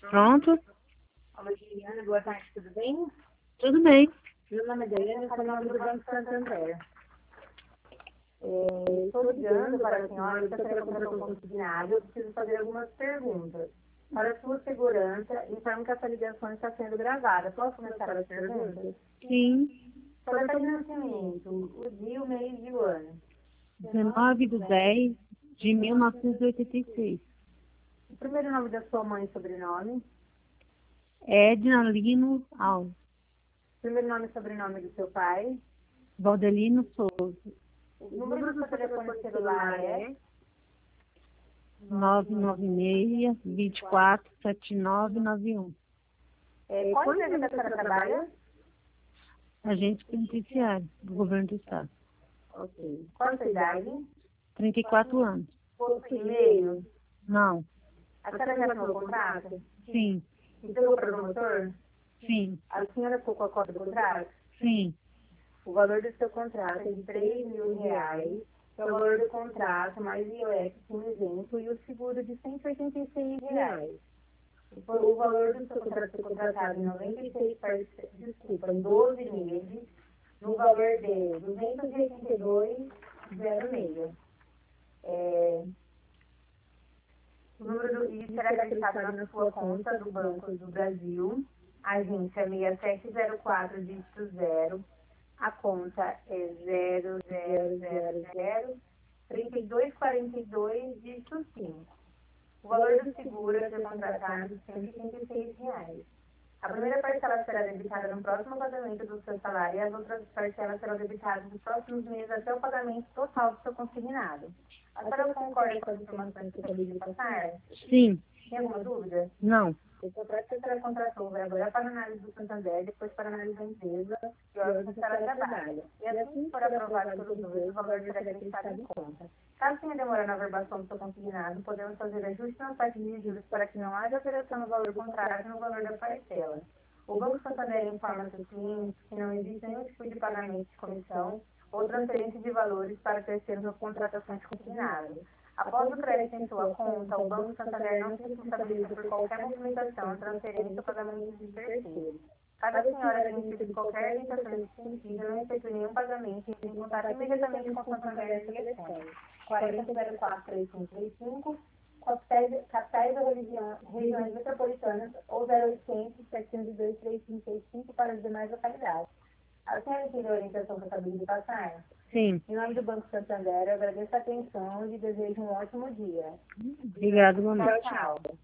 Pronto? Olá, Juliana, boa tarde, tudo bem? Tudo bem. Meu nome é Daiane, eu sou nome do Banco Santander. Estou ligando para a senhora, eu gostaria de contratar um consignado, eu preciso fazer algumas perguntas. Para a sua segurança, informo que essa ligação está sendo gravada. Posso começar as perguntas? Sim. Sua data de nascimento, o dia, o mês e o ano. 19/10/1986. O primeiro nome da sua mãe e sobrenome. Edna Lino Alves. Primeiro nome e sobrenome do seu pai. Valdelino Souza. O número do seu telefone celular é 996-247991. qual empresa a senhora trabalha? Agente penitenciário do governo do estado. Ok. Qual a sua idade? 34 anos. Possui e-mail? Não. A senhora já assinou o contrato? Sim. Entregou para o promotor? Sim. A senhora ficou com a cópia do contrato? Sim. O valor do seu contrato é de R$ 3.000, que é o valor do contrato, mais IOF sem isento, e o seguro de R$ 186. O valor do seu contrato foi contratado em 96 parcelas, desculpa, em 12 meses, no valor de R$ 282,06. O número do IS será acreditado na sua conta do Banco do Brasil, agência 6704, dígito 0. A conta é 0000-3242, dígito 5. O valor do seguro a ser contratado é R$ 186. A primeira parcela será debitada no próximo pagamento do seu salário e as outras parcelas serão debitadas nos próximos meses até o pagamento total do seu consignado. A senhora concorda com as informações que eu acabei de passar? Sim. Tem alguma dúvida? Não. O contrato que a senhora contratou vai agora para análise do Santander, depois para análise da empresa e órgão que a senhora trabalha. E assim que for aprovado pelos dois, o valor será acreditado em conta. Caso tenha demora na averbação do seu consignado, podemos fazer ajustes na taxa de juros para que não haja alteração no valor contrato e no valor da parcela. O Banco Santander informa seus clientes que não existe nenhum tipo de pagamento de comissão ou transferência de valores para terceiros ou contratações de consignado. Após o crédito em sua conta, o Banco Santander não se responsabiliza por qualquer movimentação, transferência ou pagamento de terceiros. Caso a senhora tenha recebido qualquer orientação nesse sentido, não efetue nenhum pagamento e entre em contato imediatamente com o Santander no telefone 4004-3535, capitais ou regiões metropolitanas, ou 0800-702-3565 para as demais localidades. A senhora entendeu a orientação que eu acabei de passar? Sim. Em nome do Banco Santander, eu agradeço a atenção e desejo um ótimo dia. Obrigado, mamãe. Tchau, tchau.